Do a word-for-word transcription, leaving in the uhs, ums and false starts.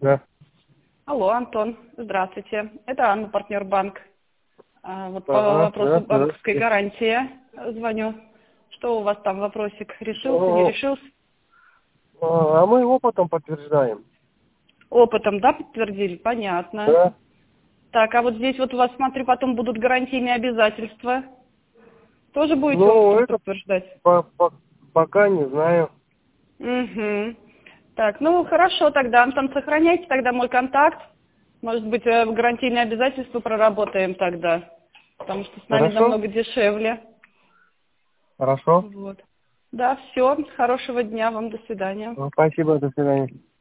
Да. Алло, Антон, здравствуйте. Это Анна, партнер банк. А, Вот по Ага, вопросу да, банковской здравствуйте. гарантии звоню. Что у вас там вопросик? Решился, не О, решился? А мы опытом подтверждаем. Опытом, да, подтвердили? Понятно. Да. Так, а вот здесь вот у вас, смотрю, потом будут гарантийные обязательства. Тоже будете Ну, опытом это подтверждать? по- по- пока не знаю. Угу. Так, ну хорошо тогда, Антон, сохраняйте тогда мой контакт. Может быть, э, гарантийные обязательства проработаем тогда, потому что с нами Хорошо? намного дешевле. Хорошо. Вот. Да, все. Хорошего дня вам. До свидания. Ну, спасибо, до свидания.